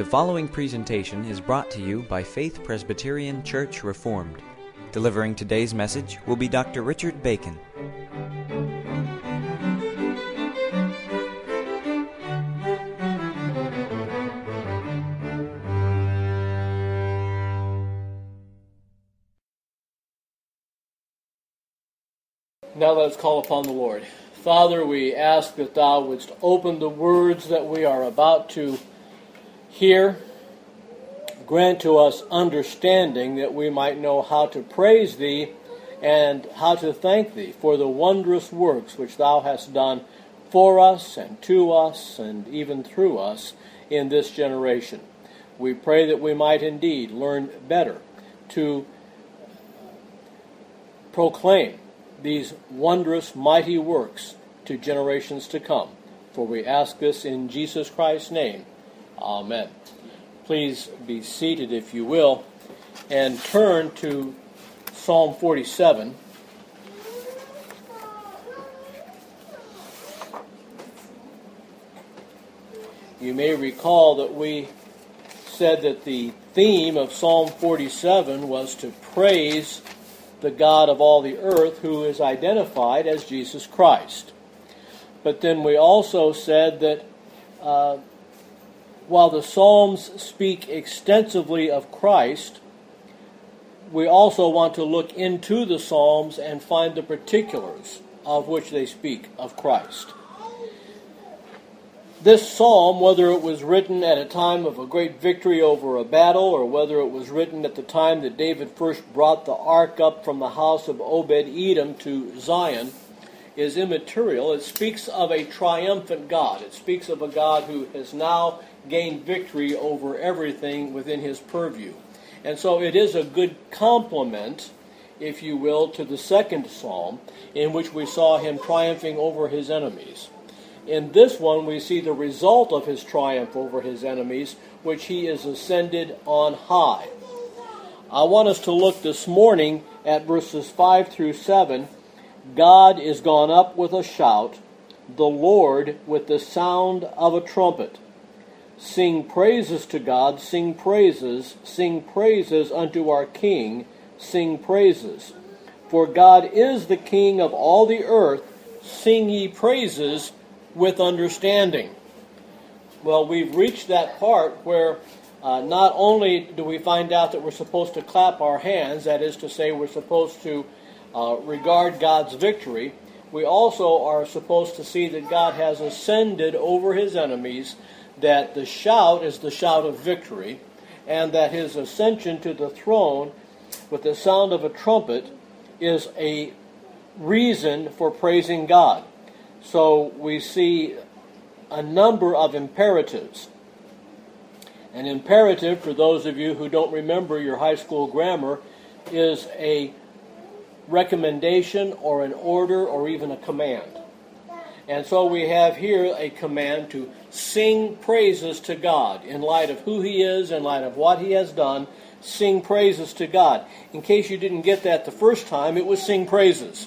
The following presentation is brought to you by Faith Presbyterian Church Reformed. Delivering today's message will be Dr. Richard Bacon. Now let's call upon the Lord. Father, we ask that Thou wouldst open the words that we are about to hear. Grant to us understanding that we might know how to praise Thee and how to thank Thee for the wondrous works which Thou hast done for us and to us and even through us in this generation. We pray that we might indeed learn better to proclaim these wondrous, mighty works to generations to come. For we ask this in Jesus Christ's name. Amen. Please be seated, if you will, and turn to Psalm 47. You may recall that we said that the theme of Psalm 47 was to praise the God of all the earth, who is identified as Jesus Christ. But then we also said that while the Psalms speak extensively of Christ, we also want to look into the Psalms and find the particulars of which they speak of Christ. This psalm, whether it was written at a time of a great victory over a battle, or whether it was written at the time that David first brought the ark up from the house of Obed-Edom to Zion, is immaterial. It speaks of a triumphant God. It speaks of a God who has now gained victory over everything within his purview. And so it is a good complement, if you will, to the second psalm, in which we saw him triumphing over his enemies. In this one, we see the result of his triumph over his enemies, which he is ascended on high. I want us to look this morning at verses 5 through 7. God is gone up with a shout, the Lord with the sound of a trumpet. Sing praises to God, sing praises unto our King, sing praises. For God is the King of all the earth, sing ye praises with understanding. Well, we've reached that part where not only do we find out that we're supposed to clap our hands, that is to say we're supposed to regard God's victory, we also are supposed to see that God has ascended over his enemies, that the shout is the shout of victory, and that his ascension to the throne with the sound of a trumpet is a reason for praising God. So we see a number of imperatives. An imperative, for those of you who don't remember your high school grammar, is a recommendation or an order or even a command. And so we have here a command to sing praises to God in light of who he is, in light of what he has done. Sing praises to God. In case you didn't get that the first time, it was sing praises.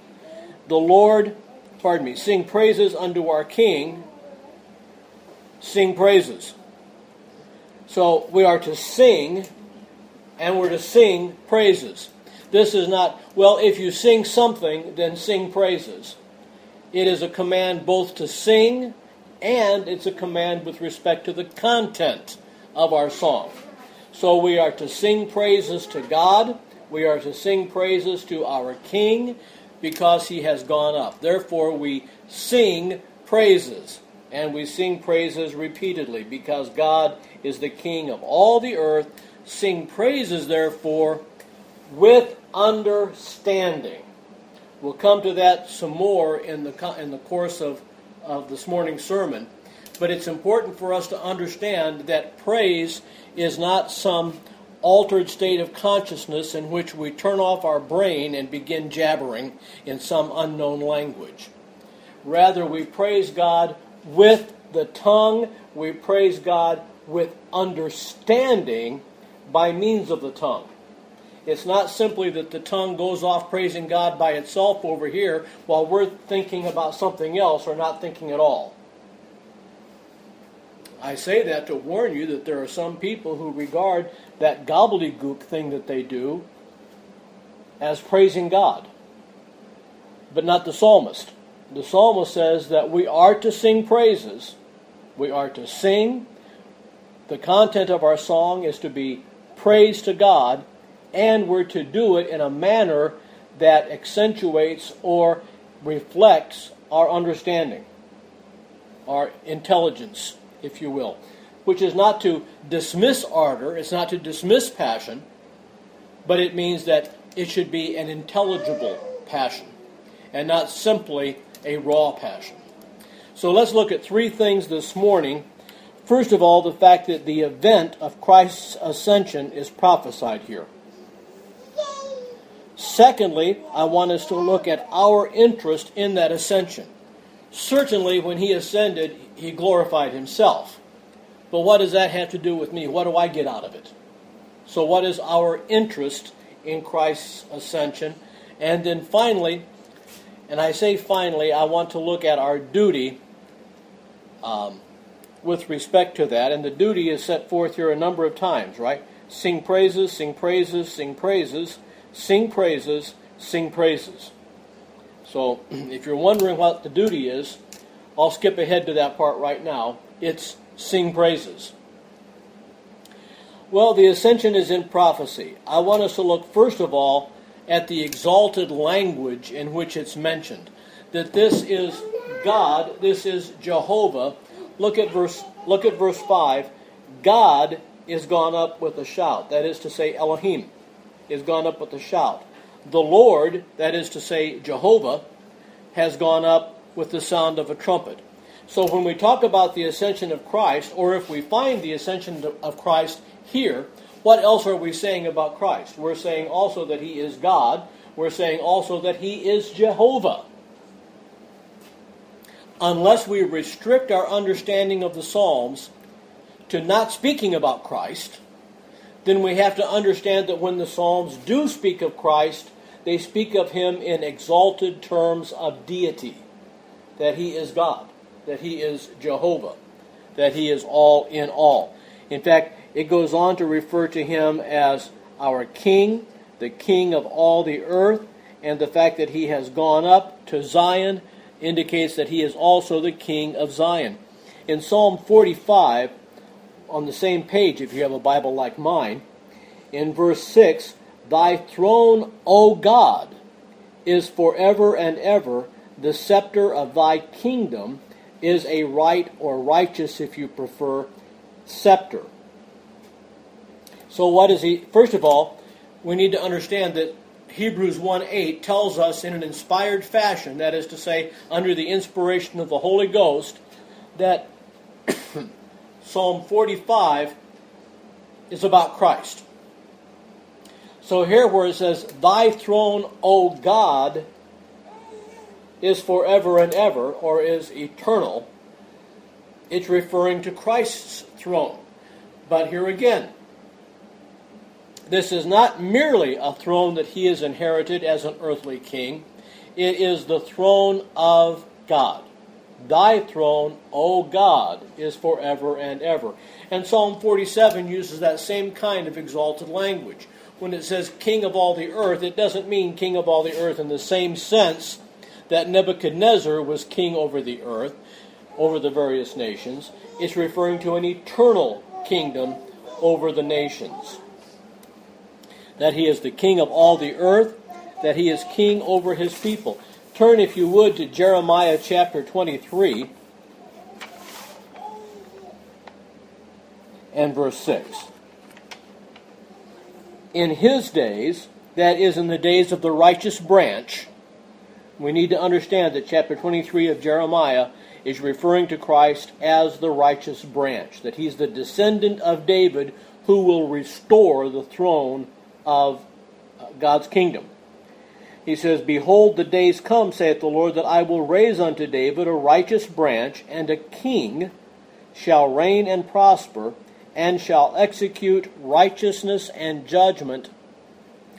Sing praises unto our King, sing praises. So we are to sing, and we're to sing praises. This is not, well, if you sing something, then sing praises. It is a command both to sing, and it's a command with respect to the content of our song. So we are to sing praises to God, we are to sing praises to our King, because he has gone up. Therefore, we sing praises, and we sing praises repeatedly, because God is the King of all the earth. Sing praises, therefore, with understanding. We'll come to that some more in the course of this morning's sermon, but it's important for us to understand that praise is not some altered state of consciousness in which we turn off our brain and begin jabbering in some unknown language. Rather, we praise God with the tongue. We praise God with understanding by means of the tongue. It's not simply that the tongue goes off praising God by itself over here while we're thinking about something else or not thinking at all. I say that to warn you that there are some people who regard that gobbledygook thing that they do as praising God, but not the psalmist. The psalmist says that we are to sing praises. We are to sing. The content of our song is to be praise to God, and we're to do it in a manner that accentuates or reflects our understanding, our intelligence, if you will, which is not to dismiss ardor, it's not to dismiss passion, but it means that it should be an intelligible passion and not simply a raw passion. So let's look at three things this morning. First of all, the fact that the event of Christ's ascension is prophesied here. Secondly, I want us to look at our interest in that ascension. Certainly, when he ascended, he glorified himself. But what does that have to do with me? What do I get out of it? So what is our interest in Christ's ascension? And then finally, and I say finally, I want to look at our duty with respect to that. And the duty is set forth here a number of times, right? Sing praises, sing praises, sing praises, sing praises, sing praises. So if you're wondering what the duty is, I'll skip ahead to that part right now. It's sing praises. Well, the ascension is in prophecy. I want us to look first of all at the exalted language in which it's mentioned. That this is God, this is Jehovah. Look at verse 5. God is gone up with a shout. That is to say, Elohim is gone up with a shout. The Lord, that is to say, Jehovah, has gone up with the sound of a trumpet. So when we talk about the ascension of Christ, or if we find the ascension of Christ here, what else are we saying about Christ? We're saying also that he is God. We're saying also that he is Jehovah. Unless we restrict our understanding of the Psalms to not speaking about Christ, then we have to understand that when the Psalms do speak of Christ, they speak of him in exalted terms of deity, that he is God, that he is Jehovah, that he is all in all. In fact, it goes on to refer to him as our King, the King of all the earth, and the fact that he has gone up to Zion indicates that he is also the King of Zion. In Psalm 45, on the same page, if you have a Bible like mine, in verse 6, "Thy throne, O God, is forever and ever. The scepter of thy kingdom is a right or righteous, if you prefer, scepter." So what is he? First of all, we need to understand that Hebrews 1:8 tells us in an inspired fashion, that is to say, under the inspiration of the Holy Ghost, that Psalm 45 is about Christ. So here where it says, "Thy throne, O God, is forever and ever," or is eternal, it's referring to Christ's throne. But here again, this is not merely a throne that he has inherited as an earthly king. It is the throne of God. Thy throne, O God, is forever and ever. And Psalm 47 uses that same kind of exalted language. When it says King of all the earth, it doesn't mean King of all the earth in the same sense that Nebuchadnezzar was king over the earth, over the various nations. It's referring to an eternal kingdom over the nations. That he is the king of all the earth, that he is king over his people. Turn, if you would, to Jeremiah chapter 23 and verse 6. "In his days," that is, in the days of the righteous branch, we need to understand that chapter 23 of Jeremiah is referring to Christ as the righteous branch, that he's the descendant of David who will restore the throne of God's kingdom. He says, "Behold, the days come, saith the Lord, that I will raise unto David a righteous branch, and a king shall reign and prosper, and shall execute righteousness and judgment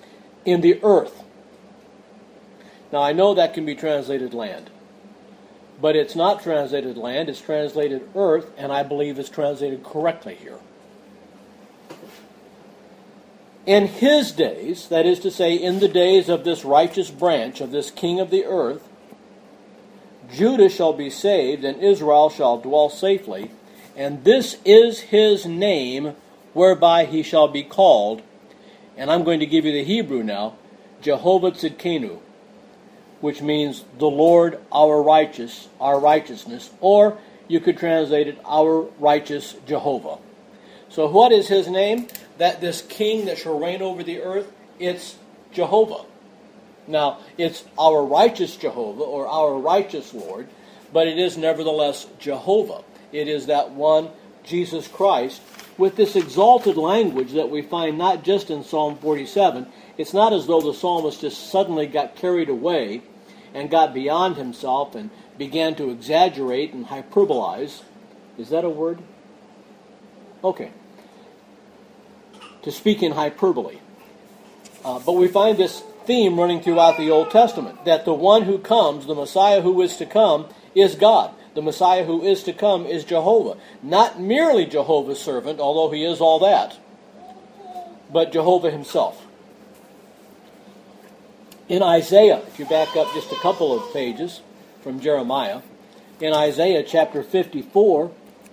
in the earth." Now I know that can be translated land. but it's not translated land, it's translated earth, and I believe it's translated correctly here. In his days, that is to say, in the days of this righteous branch, of this king of the earth, Judah shall be saved, and Israel shall dwell safely, and this is his name whereby he shall be called. And I'm going to give you the Hebrew now, Jehovah Tzidkenu, which means the Lord our righteousness, or you could translate it, our righteous Jehovah. So what is his name? That this king that shall reign over the earth, it's Jehovah. Now, it's our righteous Jehovah, or our righteous Lord, but it is nevertheless Jehovah. It is that one, Jesus Christ, with this exalted language that we find not just in Psalm 47. It's not as though the psalmist just suddenly got carried away and got beyond himself and began to exaggerate and hyperbolize. Is that a word? Okay. To speak in hyperbole. But we find this theme running throughout the Old Testament, that the one who comes, the Messiah who is to come, is God. The Messiah who is to come is Jehovah. Not merely Jehovah's servant, although he is all that, but Jehovah himself. In Isaiah, if you back up just a couple of pages from Jeremiah, in Isaiah chapter 54,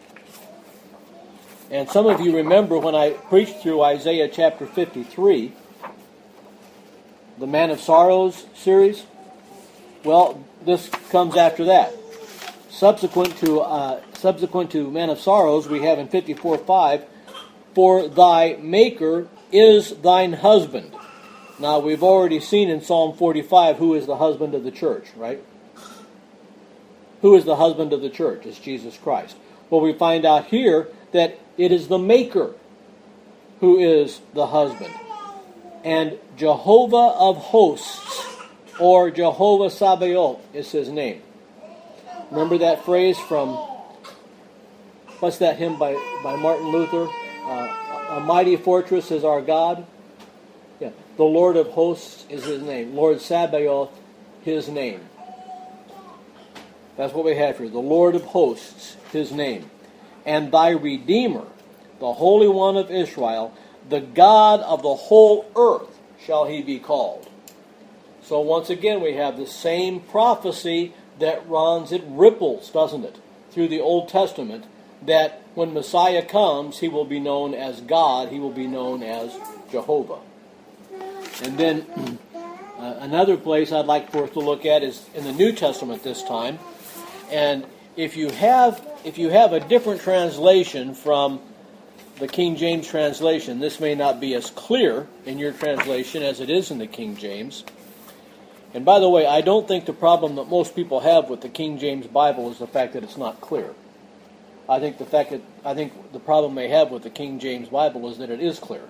and some of you remember when I preached through Isaiah chapter 53, the Man of Sorrows series. Well, this comes after that. Subsequent to Man of Sorrows, we have in 54:5, for thy Maker is thine husband. Now, we've already seen in Psalm 45 who is the husband of the church, right? Who is the husband of the church? It's Jesus Christ. Well, we find out here that it is the Maker who is the husband. And Jehovah of hosts, or Jehovah Sabaoth, is his name. Remember that phrase from, what's that hymn by Martin Luther? A mighty fortress is our God. Yeah, the Lord of hosts is his name. Lord Sabaoth, his name. That's what we have here. The Lord of hosts, his name. And thy Redeemer, the Holy One of Israel, the God of the whole earth shall he be called. So once again we have the same prophecy that runs, it ripples, doesn't it, through the Old Testament, that when Messiah comes, he will be known as God, he will be known as Jehovah. And then another place I'd like for us to look at is in the New Testament this time. And if you have a different translation from the King James translation, this may not be as clear in your translation as it is in the King James. And by the way, I don't think the problem that most people have with the King James Bible is the fact that it's not clear. I think the problem they have with the King James Bible is that it is clear.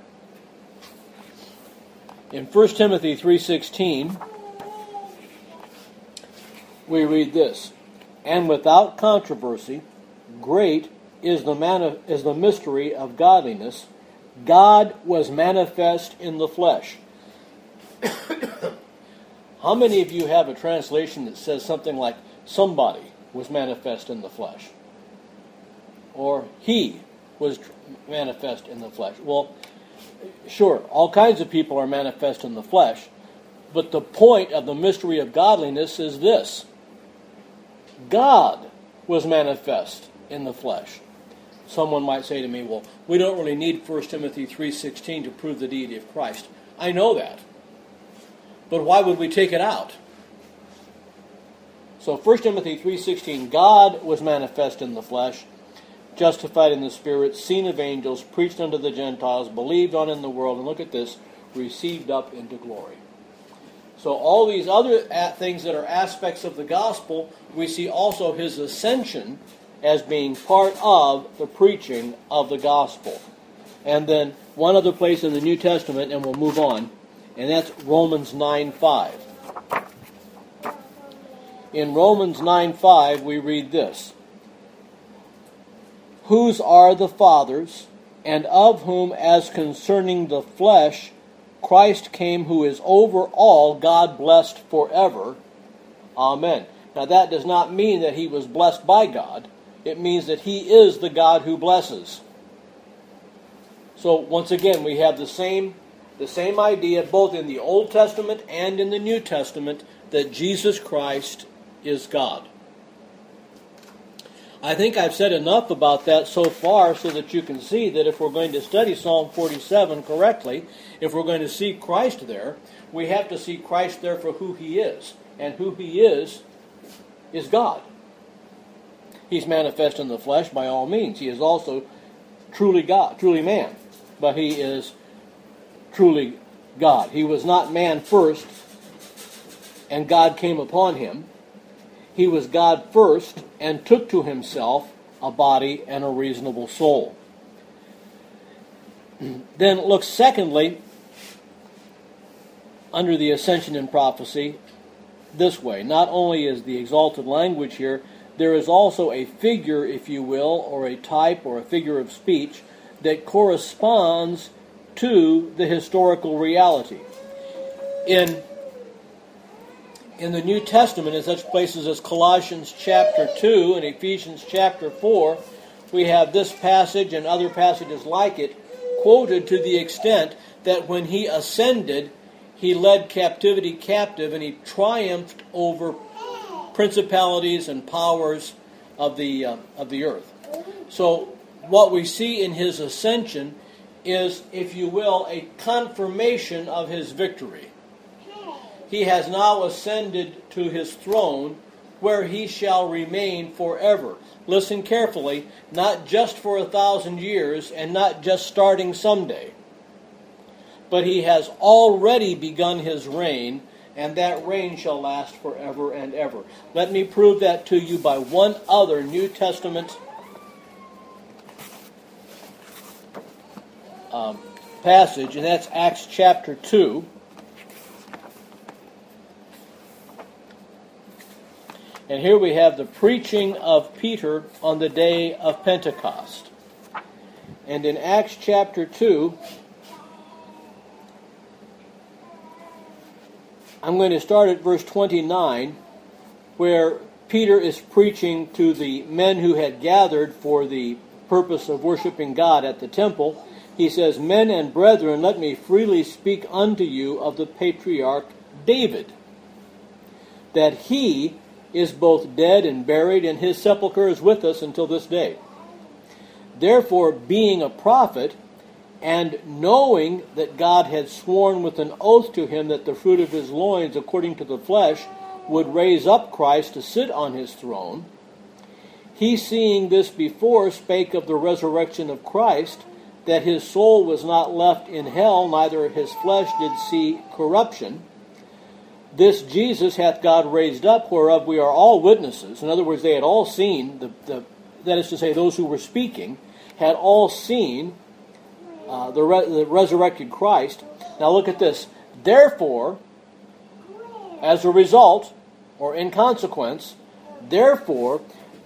In 1 Timothy 3:16, we read this: "And without controversy, great is the mystery of godliness. God was manifest in the flesh." How many of you have a translation that says something like, somebody was manifest in the flesh? Or he was manifest in the flesh? Well, sure, all kinds of people are manifest in the flesh, but the point of the mystery of godliness is this: God was manifest in the flesh. Someone might say to me, well, we don't really need 1 Timothy 3:16 to prove the deity of Christ. I know that. But why would we take it out? So 1 Timothy 3:16, God was manifest in the flesh, justified in the Spirit, seen of angels, preached unto the Gentiles, believed on in the world, and look at this, received up into glory. So all these other things that are aspects of the gospel, we see also his ascension as being part of the preaching of the gospel. And then one other place in the New Testament, and we'll move on, and that's Romans 9:5. In Romans 9:5 we read this: "Whose are the fathers, and of whom as concerning the flesh Christ came, who is over all, God blessed forever. Amen." Now that does not mean that he was blessed by God. It means that he is the God who blesses. So once again, we have the same idea both in the Old Testament and in the New Testament that Jesus Christ is God. I think I've said enough about that so far so that you can see that if we're going to study Psalm 47 correctly, if we're going to see Christ there, we have to see Christ there for who he is. And who he is God. He's manifest in the flesh by all means. He is also truly God, truly man. But he is truly God. He was not man first, and God came upon him. He was God first, and took to himself a body and a reasonable soul. Then look secondly, under the ascension in prophecy, this way. Not only is the exalted language here, there is also a figure, if you will, or a type or a figure of speech that corresponds to the historical reality. In the New Testament, in such places as Colossians chapter 2 and Ephesians chapter 4, we have this passage and other passages like it quoted to the extent that when he ascended, he led captivity captive and he triumphed over principalities and powers of the earth. So what we see in his ascension is, if you will, a confirmation of his victory. He has now ascended to his throne where he shall remain forever. Listen carefully, not just for 1,000 years and not just starting someday. But he has already begun his reign, and that reign shall last forever and ever. Let me prove that to you by one other New Testament passage, and that's Acts chapter 2. And here we have the preaching of Peter on the day of Pentecost. And in Acts chapter 2, I'm going to start at verse 29, where Peter is preaching to the men who had gathered for the purpose of worshiping God at the temple. He says, "Men and brethren, let me freely speak unto you of the patriarch David, that he is both dead and buried, and his sepulchre is with us until this day. Therefore, being a prophet, and knowing that God had sworn with an oath to him that the fruit of his loins, according to the flesh, would raise up Christ to sit on his throne, he, seeing this before, spake of the resurrection of Christ, that his soul was not left in hell, neither his flesh did see corruption. This Jesus hath God raised up, whereof we are all witnesses." In other words, they had all seen, that is to say, those who were speaking, had all seen the resurrected Christ. Now look at this. "Therefore, as a result, or in consequence, therefore,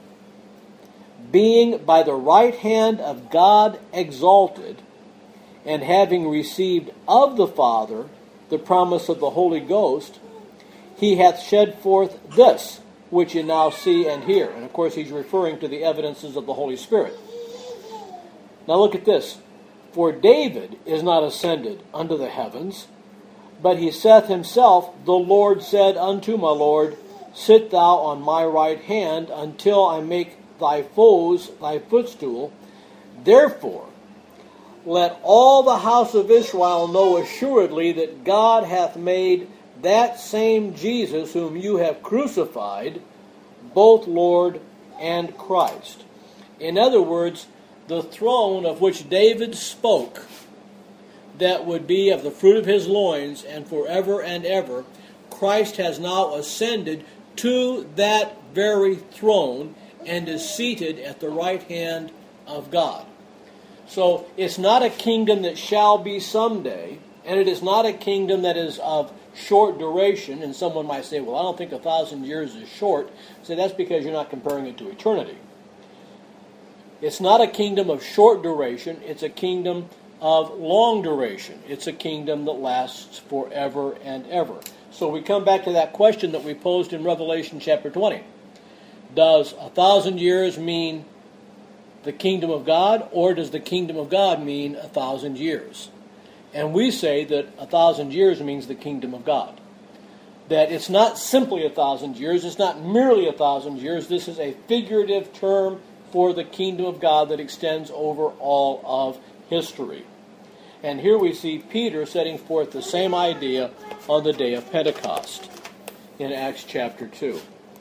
being by the right hand of God exalted, and having received of the Father the promise of the Holy Ghost, he hath shed forth this, which you now see and hear." And of course he's referring to the evidences of the Holy Spirit. Now look at this. "For David is not ascended unto the heavens, but he saith himself, The Lord said unto my Lord, Sit thou on my right hand, until I make thy foes thy footstool. Therefore, let all the house of Israel know assuredly that God hath made that same Jesus whom you have crucified, both Lord and Christ." In other words, the throne of which David spoke, that would be of the fruit of his loins and forever and ever, Christ has now ascended to that very throne and is seated at the right hand of God. So it's not a kingdom that shall be someday, and it is not a kingdom that is of short duration. And someone might say, well, I don't think 1,000 years is short. So that's because you're not comparing it to eternity. It's not a kingdom of short duration. It's a kingdom of long duration. It's a kingdom that lasts forever and ever. So we come back to that question that we posed in Revelation chapter 20. Does 1,000 years mean the kingdom of God, or does the kingdom of God mean 1,000 years? And we say that 1,000 years means the kingdom of God. That it's not simply 1,000 years, it's not merely 1,000 years, this is a figurative term for the kingdom of God that extends over all of history. And here we see Peter setting forth the same idea on the day of Pentecost in Acts chapter 2.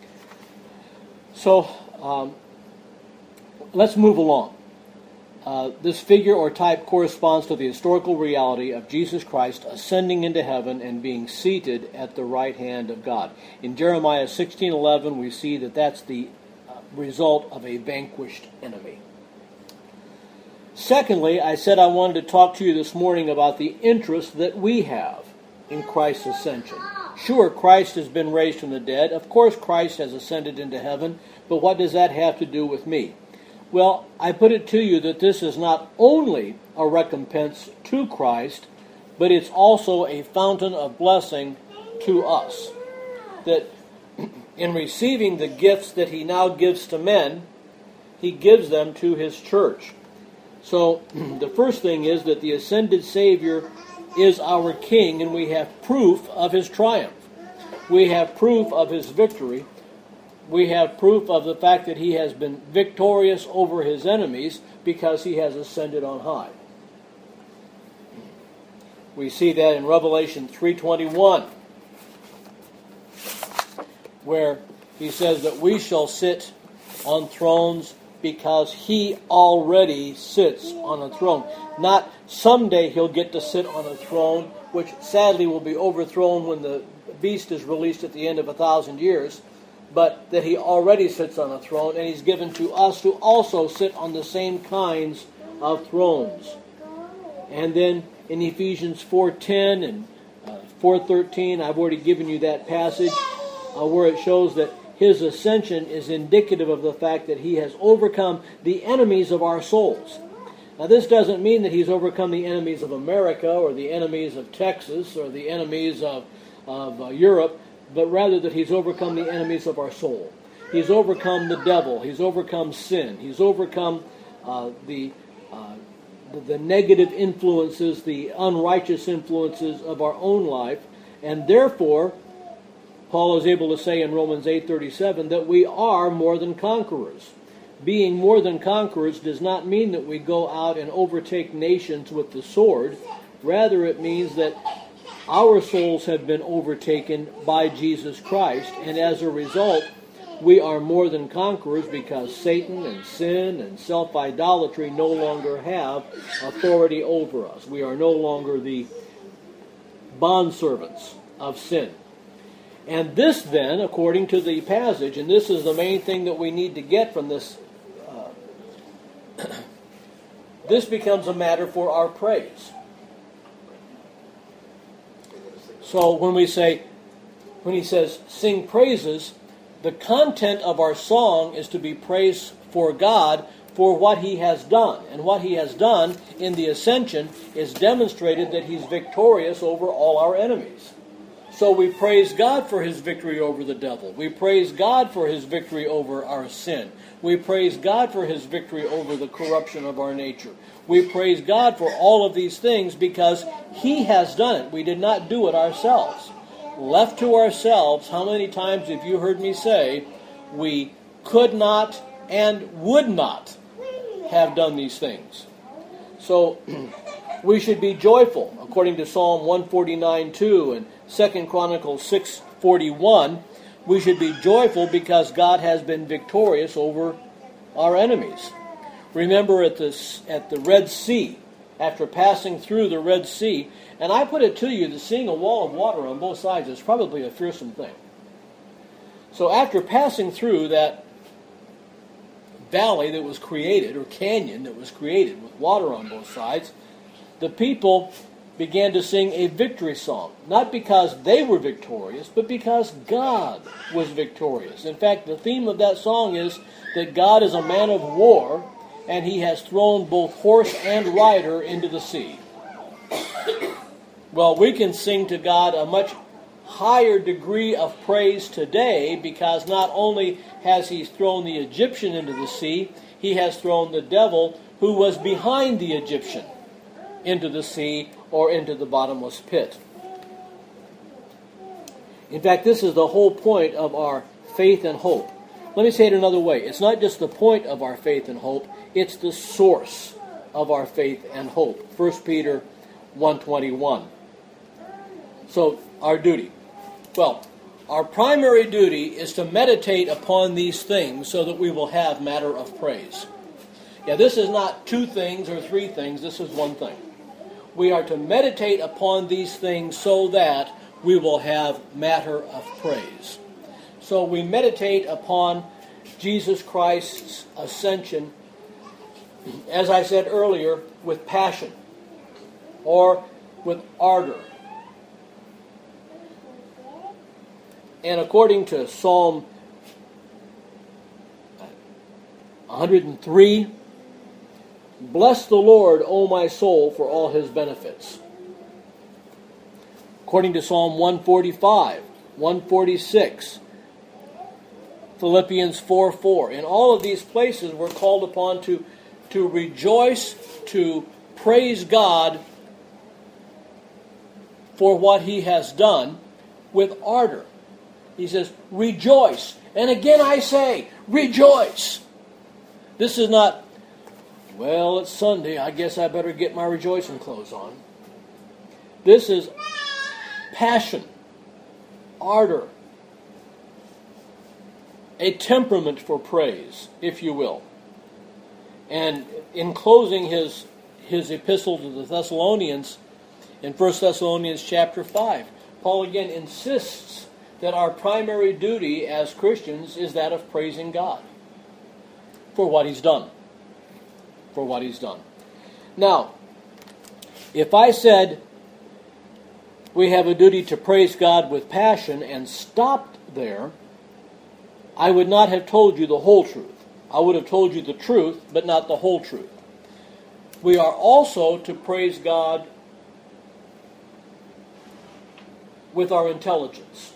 So, let's move along. This figure or type corresponds to the historical reality of Jesus Christ ascending into heaven and being seated at the right hand of God. In Jeremiah 16:11, we see that that's the result of a vanquished enemy. Secondly, I said I wanted to talk to you this morning about the interest that we have in Christ's ascension. Sure, Christ has been raised from the dead. Of course, Christ has ascended into heaven. But what does that have to do with me? Well, I put it to you that this is not only a recompense to Christ, but it's also a fountain of blessing to us. That in receiving the gifts that he now gives to men, he gives them to his church. So the first thing is that the ascended Savior is our King, and we have proof of his triumph. We have proof of his victory. We have proof of the fact that he has been victorious over his enemies because he has ascended on high. We see that in Revelation 3:21, where he says that we shall sit on thrones because he already sits on a throne. Not someday he'll get to sit on a throne, which sadly will be overthrown when the beast is released at the end of 1,000 years, but that he already sits on a throne, and he's given to us to also sit on the same kinds of thrones. And then in Ephesians 4:10 and 4:13, I've already given you that passage where it shows that his ascension is indicative of the fact that he has overcome the enemies of our souls. Now, this doesn't mean that he's overcome the enemies of America or the enemies of Texas or the enemies of Europe, but rather that he's overcome the enemies of our soul. He's overcome the devil. He's overcome sin. He's overcome the negative influences, the unrighteous influences of our own life, and therefore Paul is able to say in Romans 8:37 that we are more than conquerors. Being more than conquerors does not mean that we go out and overtake nations with the sword. Rather, it means that our souls have been overtaken by Jesus Christ, and as a result, we are more than conquerors because Satan and sin and self-idolatry no longer have authority over us. We are no longer the bondservants of sin. And this then, according to the passage, and this is the main thing that we need to get from this, this becomes a matter for our praise. So when he says sing praises, the content of our song is to be praise for God for what he has done. And what he has done in the ascension is demonstrated that he's victorious over all our enemies. So we praise God for his victory over the devil. We praise God for his victory over our sin. We praise God for his victory over the corruption of our nature. We praise God for all of these things because he has done it. We did not do it ourselves. Left to ourselves, how many times have you heard me say, we could not and would not have done these things? So we should be joyful, according to Psalm 149:2 and 2 Chronicles 6:41. We should be joyful because God has been victorious over our enemies. Remember at the Red Sea, after passing through the Red Sea, and I put it to you that seeing a wall of water on both sides is probably a fearsome thing. So after passing through that valley that was created, or canyon that was created with water on both sides, the people began to sing a victory song. Not because they were victorious, but because God was victorious. In fact, the theme of that song is that God is a man of war, and he has thrown both horse and rider into the sea. Well, we can sing to God a much higher degree of praise today, because not only has he thrown the Egyptian into the sea, he has thrown the devil who was behind the Egyptian into the sea or into the bottomless pit. In fact, this is the whole point of our faith and hope. Let me say it another way. It's not just the point of our faith and hope, it's the source of our faith and hope. 1 Peter 1:21. So, our duty. Well, our primary duty is to meditate upon these things so that we will have matter of praise. Yeah, this is not two things or three things, this is one thing. We are to meditate upon these things so that we will have matter of praise. So we meditate upon Jesus Christ's ascension, as I said earlier, with passion or with ardor. And according to Psalm 103, bless the Lord, O my soul, for all his benefits. According to Psalm 145, 146, Philippians 4:4. In all of these places we're called upon to rejoice, to praise God for what he has done with ardor. He says, rejoice. And again I say, rejoice. This is not, well, it's Sunday, I guess I better get my rejoicing clothes on. This is passion, ardor, a temperament for praise, if you will. And in closing his epistle to the Thessalonians, in 1 Thessalonians chapter 5, Paul again insists that our primary duty as Christians is that of praising God for what he's done. For what he's done. Now, if I said we have a duty to praise God with passion and stopped there, I would not have told you the whole truth. I would have told you the truth, but not the whole truth. We are also to praise God with our intelligence.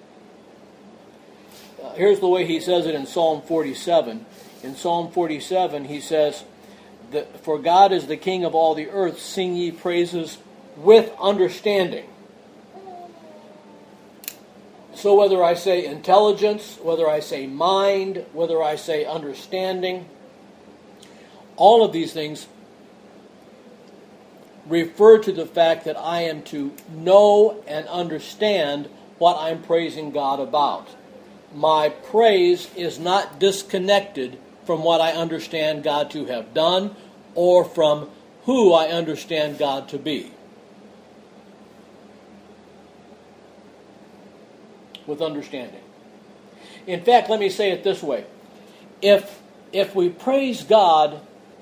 Here's the way he says it in Psalm 47. In Psalm 47, he says, for God is the King of all the earth, sing ye praises with understanding. So whether I say intelligence, whether I say mind, whether I say understanding, all of these things refer to the fact that I am to know and understand what I'm praising God about. My praise is not disconnected from what I understand God to have done or from who I understand God to be. With understanding. In fact, let me say it this way. If we praise God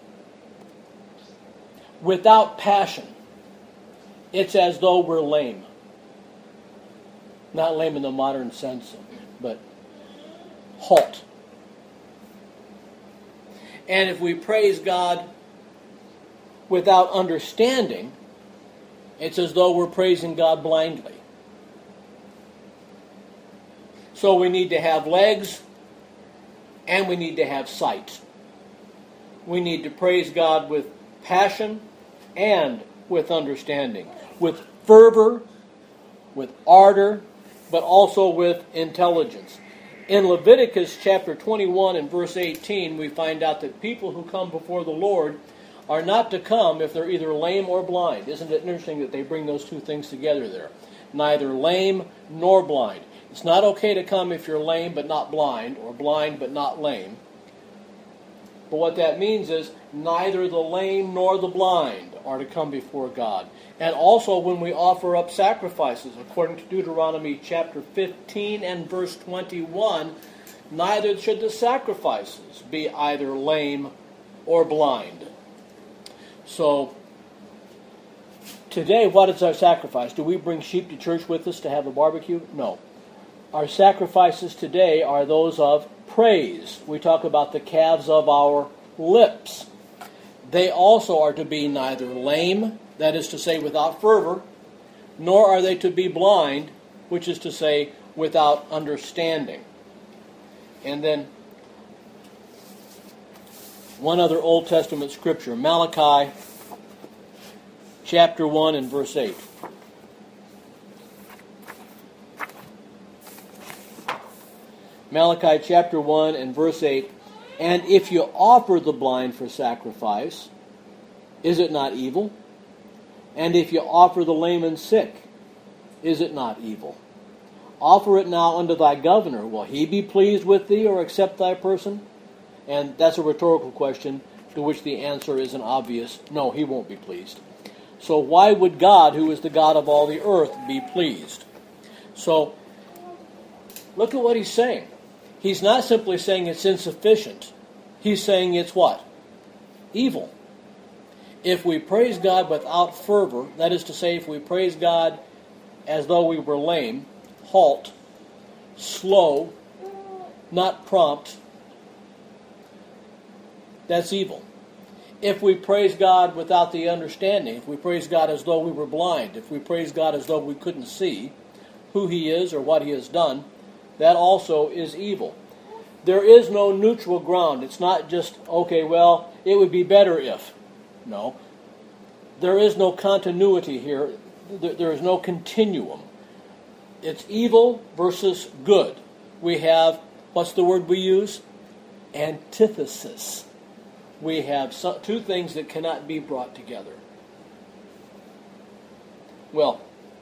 without passion, it's as though we're lame. Not lame in the modern sense, but halt. And if we praise God without understanding, it's as though we're praising God blindly. So we need to have legs and we need to have sight. We need to praise God with passion and with understanding, with fervor, with ardor, but also with intelligence. In Leviticus chapter 21 and verse 18, we find out that people who come before the Lord are not to come if they're either lame or blind. Isn't it interesting that they bring those two things together there? Neither lame nor blind. It's not okay to come if you're lame but not blind, or blind but not lame. But what that means is neither the lame nor the blind are to come before God. And also when we offer up sacrifices, according to Deuteronomy chapter 15 and verse 21, neither should the sacrifices be either lame or blind. So, today, what is our sacrifice? Do we bring sheep to church with us to have a barbecue? No. Our sacrifices today are those of praise. We talk about the calves of our lips. They also are to be neither lame, that is to say without fervor, nor are they to be blind, which is to say, without understanding. And then one other Old Testament scripture, Malachi chapter 1 and verse 8. Malachi chapter 1 and verse 8, "And if you offer the blind for sacrifice, is it not evil? And if you offer the lame and sick, is it not evil? Offer it now unto thy governor. Will he be pleased with thee or accept thy person?" And that's a rhetorical question to which the answer is an obvious, no, he won't be pleased. So why would God, who is the God of all the earth, be pleased? So look at what he's saying. He's not simply saying it's insufficient. He's saying it's what? Evil. If we praise God without fervor, that is to say, if we praise God as though we were lame, halt, slow, not prompt, that's evil. If we praise God without the understanding, if we praise God as though we were blind, if we praise God as though we couldn't see who He is or what He has done, that also is evil. There is no neutral ground. It's not just, okay, well, it would be better if. No. There is no continuity here. There is no continuum. It's evil versus good. We have, what's the word we use? Antithesis. We have two things that cannot be brought together. Well,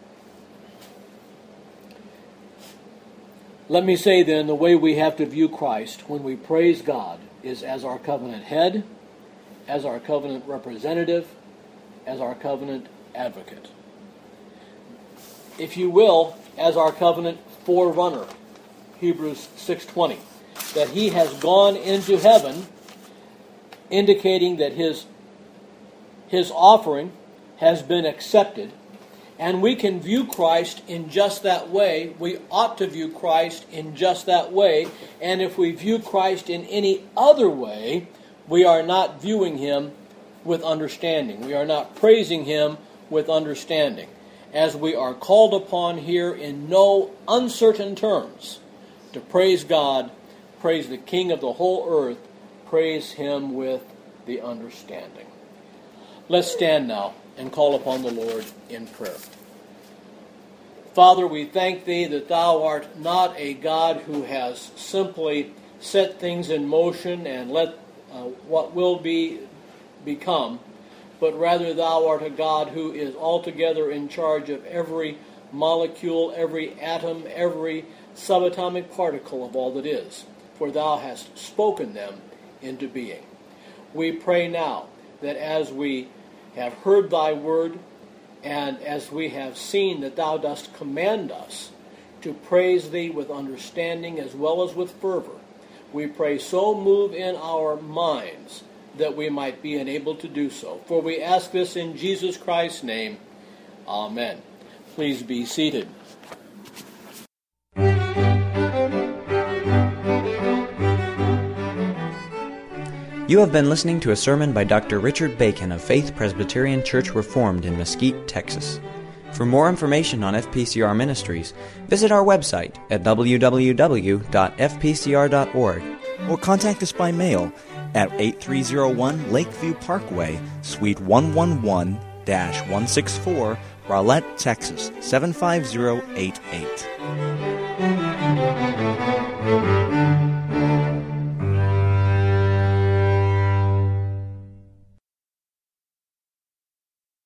let me say then, the way we have to view Christ when we praise God is as our covenant head, as our covenant representative, as our covenant advocate. If you will, as our covenant forerunner, Hebrews 6:20, that He has gone into heaven, indicating that His offering has been accepted, and we can view Christ in just that way. We ought to view Christ in just that way, and if we view Christ in any other way, we are not viewing Him with understanding. We are not praising Him with understanding, as we are called upon here in no uncertain terms to praise God, praise the King of the whole earth, praise Him with the understanding. Let's stand now and call upon the Lord in prayer. Father, we thank Thee that Thou art not a God who has simply set things in motion and let what will be become, but rather Thou art a God who is altogether in charge of every molecule, every atom, every subatomic particle of all that is, for Thou hast spoken them into being. We pray now that as we have heard Thy word, and as we have seen that Thou dost command us to praise Thee with understanding as well as with fervor, we pray so move in our minds that we might be enabled to do so. For we ask this in Jesus Christ's name. Amen. Please be seated. You have been listening to a sermon by Dr. Richard Bacon of Faith Presbyterian Church Reformed in Mesquite, Texas. For more information on FPCR ministries, visit our website at www.fpcr.org or contact us by mail at 8301 Lakeview Parkway, Suite 111-164, Rowlett, Texas 75088.